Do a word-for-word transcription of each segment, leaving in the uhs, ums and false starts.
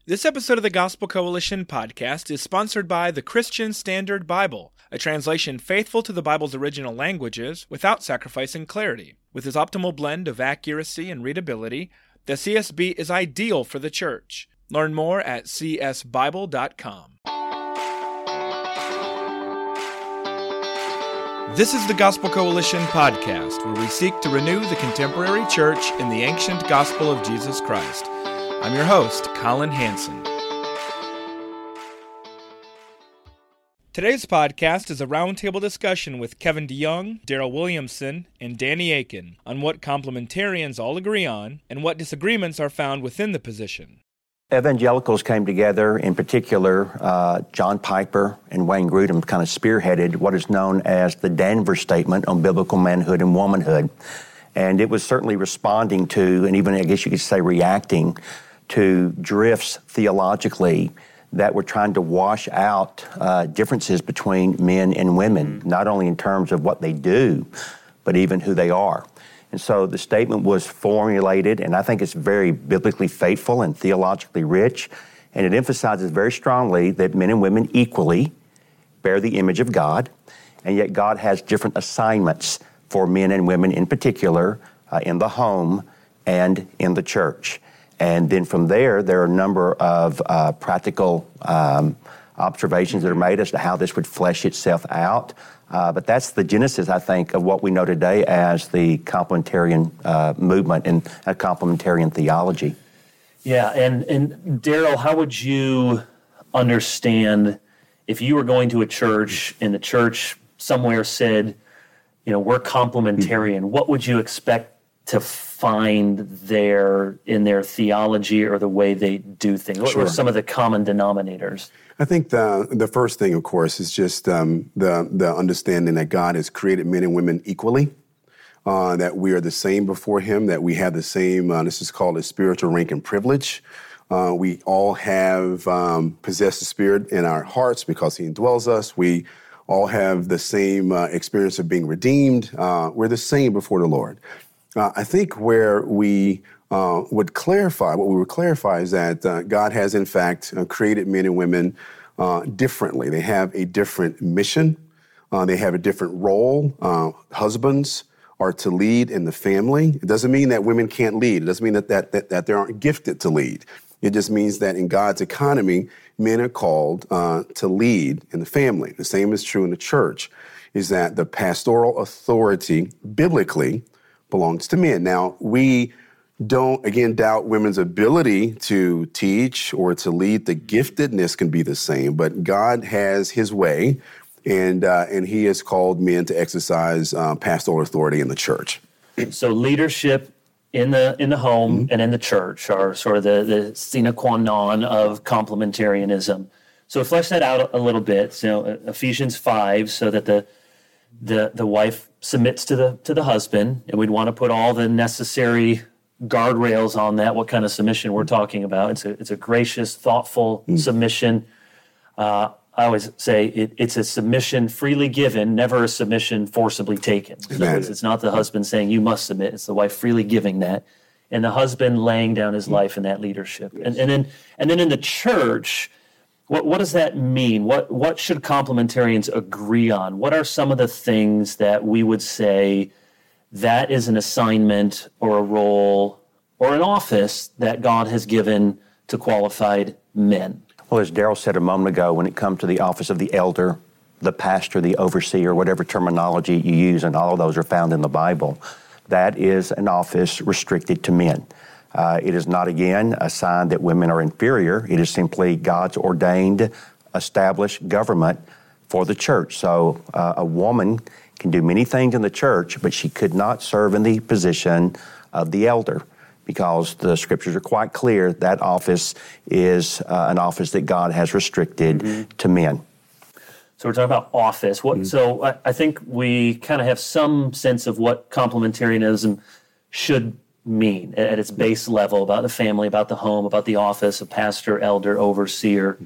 This episode of the Gospel Coalition podcast is sponsored by the Christian Standard Bible, a translation faithful to the Bible's original languages without sacrificing clarity. With its optimal blend of accuracy and readability, the C S B is ideal for the church. Learn more at c s bible dot com. This is the Gospel Coalition podcast, where we seek to renew the contemporary church in the ancient gospel of Jesus Christ. I'm your host, Colin Hansen. Today's podcast is a roundtable discussion with Kevin DeYoung, Daryl Williamson, and Danny Akin on what complementarians all agree on and what disagreements are found within the position. Evangelicals came together, in particular, uh, John Piper and Wayne Grudem kind of spearheaded what is known as the Danvers Statement on Biblical Manhood and Womanhood. And it was certainly responding to, and even I guess you could say reacting to drifts theologically that were trying to wash out uh, differences between men and women, not only in terms of what they do, but even who they are. And so the statement was formulated, and I think it's very biblically faithful and theologically rich, and it emphasizes very strongly that men and women equally bear the image of God, and yet God has different assignments for men and women in particular uh, in the home and in the church. And then from there, there are a number of uh, practical um, observations that are made as to how this would flesh itself out. Uh, but that's the genesis, I think, of what we know today as the complementarian uh, movement and a complementarian theology. Yeah, and, and Daryl, how would you understand if you were going to a church and the church somewhere said, you know, we're complementarian, mm-hmm. what would you expect to find there in their theology or the way they do things? What Sure. were some of the common denominators? I think the the first thing, of course, is just um, the the understanding that God has created men and women equally, uh, that we are the same before Him, that we have the same, uh, this is called a spiritual rank and privilege. Uh, we all have um, possessed the Spirit in our hearts because He indwells us. We all have the same uh, experience of being redeemed. Uh, we're the same before the Lord. Uh, I think where we uh, would clarify, what we would clarify is that uh, God has, in fact, uh, created men and women uh, differently. They have a different mission. Uh, they have a different role. Uh, husbands are to lead in the family. It doesn't mean that women can't lead. It doesn't mean that, that, that, that they aren't gifted to lead. It just means that in God's economy, men are called uh, to lead in the family. The same is true in the church, is that the pastoral authority, biblically, belongs to men. Now, we don't, again, doubt women's ability to teach or to lead. The giftedness can be the same, but God has His way, and uh, and He has called men to exercise uh, pastoral authority in the church. So leadership in the in the home mm-hmm. and in the church are sort of the, the sine qua non of complementarianism. So flesh that out a little bit. So Ephesians five, so that the the the wife submits to the to the husband, and we'd want to put all the necessary guardrails on that, what kind of submission we're talking about. It's a it's a gracious, thoughtful mm. submission. Uh, I always say it, it's a submission freely given, never a submission forcibly taken. So it's, it's not the husband saying you must submit, it's the wife freely giving that, and the husband laying down his mm. life in that leadership. Yes. And, and then and then in the church, What what does that mean? What what should complementarians agree on? What are some of the things that we would say that is an assignment or a role or an office that God has given to qualified men? Well, as Daryl said a moment ago, when it comes to the office of the elder, the pastor, the overseer, whatever terminology you use, and all of those are found in the Bible, that is an office restricted to men. Uh, it is not, again, a sign that women are inferior. It is simply God's ordained, established government for the church. So uh, a woman can do many things in the church, but she could not serve in the position of the elder because the scriptures are quite clear that office is uh, an office that God has restricted mm-hmm. to men. So we're talking about office. What? Mm-hmm. So I, I think we kind of have some sense of what complementarianism should mean at its base level, about the family, about the home, about the office of pastor, elder, overseer.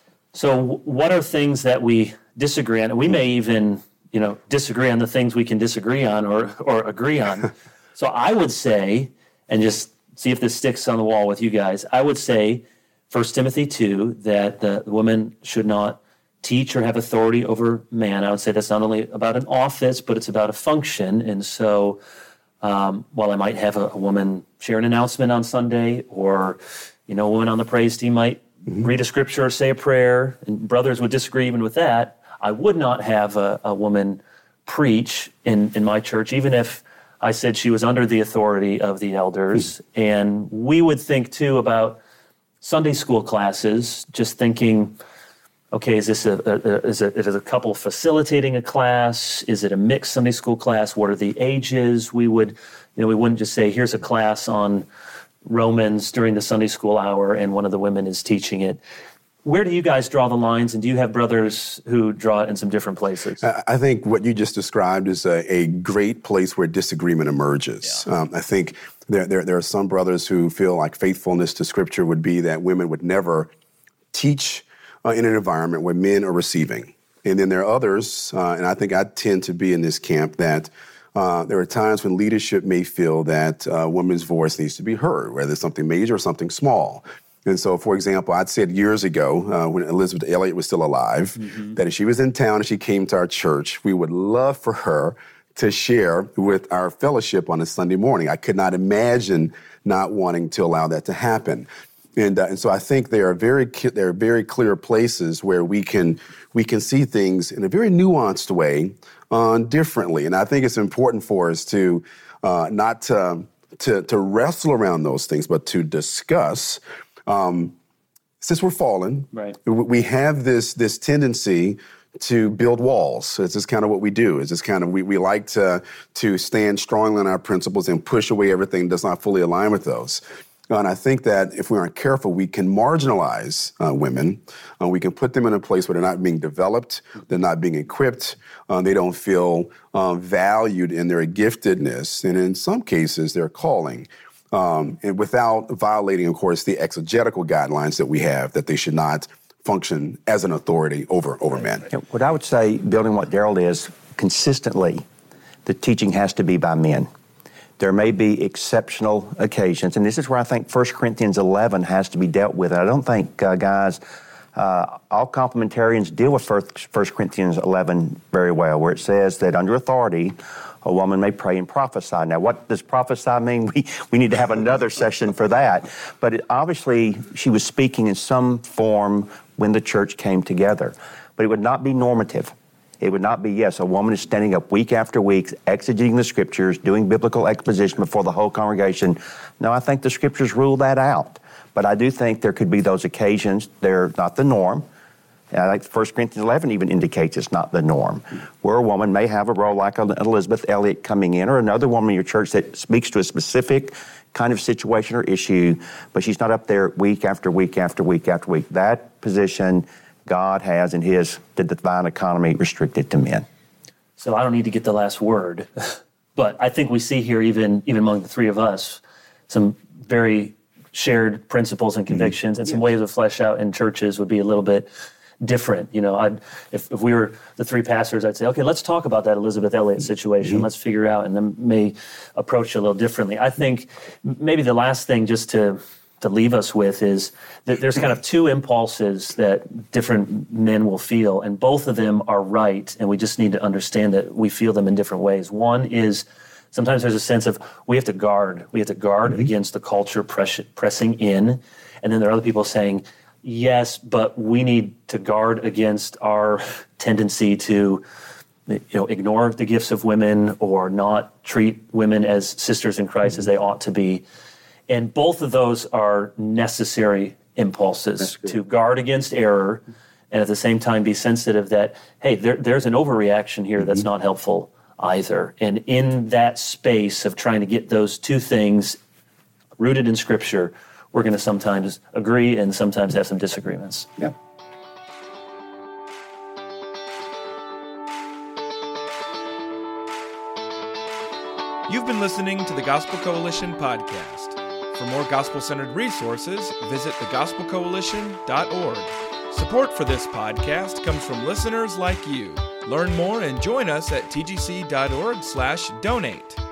So what are things that we disagree on? And we may even, you know, disagree on the things we can disagree on or or agree on. So I would say, and just see if this sticks on the wall with you guys, I would say First Timothy two, that the woman should not teach or have authority over man. I would say that's not only about an office, but it's about a function. And so um, while I might have a, a woman share an announcement on Sunday, or, you know, a woman on the praise team might mm-hmm. read a scripture or say a prayer, and brothers would disagree even with that, I would not have a, a woman preach in, in my church, even if I said she was under the authority of the elders. Mm-hmm. And we would think, too, about Sunday school classes, just thinking, okay, is this a, a, a, is, a, is a couple facilitating a class? Is it a mixed Sunday school class? What are the ages? We would, you know, we wouldn't just say, here's a class on Romans during the Sunday school hour, and one of the women is teaching it. Where do you guys draw the lines, and do you have brothers who draw it in some different places? I think what you just described is a, a great place where disagreement emerges. Yeah. Um, I think there, there, there are some brothers who feel like faithfulness to Scripture would be that women would never teach Uh, in an environment where men are receiving. And then there are others, uh, and I think I tend to be in this camp, that uh, there are times when leadership may feel that a uh, woman's voice needs to be heard, whether it's something major or something small. And so, for example, I'd said years ago, uh, when Elizabeth Elliot was still alive, mm-hmm. that if she was in town and she came to our church, we would love for her to share with our fellowship on a Sunday morning. I could not imagine not wanting to allow that to happen. And, uh, and so I think there are very there are very clear places where we can we can see things in a very nuanced way, uh, differently. And I think it's important for us to uh, not to, to to wrestle around those things, but to discuss. Um, since we're fallen, right. we have this this tendency to build walls. It's just kind of what we do. It's just kind of we we like to to stand strongly on our principles and push away everything that does not fully align with those. And I think that if we aren't careful, we can marginalize uh, women. Uh, we can put them in a place where they're not being developed, they're not being equipped, uh, they don't feel uh, valued in their giftedness, and in some cases, their calling. Um, and without violating, of course, the exegetical guidelines that we have, that they should not function as an authority over, over men. Yeah, what I would say, building what Daryl is, consistently, the teaching has to be by men. There may be exceptional occasions, and this is where I think First Corinthians eleven has to be dealt with. And I don't think, uh, guys, uh, all complementarians deal with First Corinthians eleven very well, where it says that under authority, a woman may pray and prophesy. Now, what does prophesy mean? We, we need to have another session for that. But it, obviously, she was speaking in some form when the church came together. But it would not be normative. It would not be, yes, a woman is standing up week after week, exegeting the Scriptures, doing biblical exposition before the whole congregation. No, I think the Scriptures rule that out. But I do think there could be those occasions. They're not the norm. And I think First Corinthians eleven even indicates it's not the norm, where a woman may have a role like Elizabeth Elliot coming in, or another woman in your church that speaks to a specific kind of situation or issue, but she's not up there week after week after week after week. That position God has in his the divine economy restricted to men. So I don't need to get the last word, but I think we see here, even even among the three of us, some very shared principles and convictions, mm-hmm. and some yeah. ways to flesh out in churches would be a little bit different. You know, I'd, if, if we were the three pastors, I'd say, okay, let's talk about that Elizabeth Elliot situation. Mm-hmm. Let's figure out, and then may approach it a little differently. I think maybe the last thing just to to leave us with is that there's kind of two impulses that different men will feel, and both of them are right, and we just need to understand that we feel them in different ways. One is sometimes there's a sense of we have to guard. We have to guard mm-hmm. against the culture press, pressing in, and then there are other people saying, yes, but we need to guard against our tendency to, you know, ignore the gifts of women or not treat women as sisters in Christ mm-hmm. as they ought to be. And both of those are necessary impulses to guard against error and at the same time be sensitive that, hey, there, there's an overreaction here mm-hmm. that's not helpful either. And in that space of trying to get those two things rooted in Scripture, we're going to sometimes agree and sometimes have some disagreements. Yeah. You've been listening to the Gospel Coalition podcast. For more gospel-centered resources, visit the gospel coalition dot org. Support for this podcast comes from listeners like you. Learn more and join us at t g c dot org slash donate.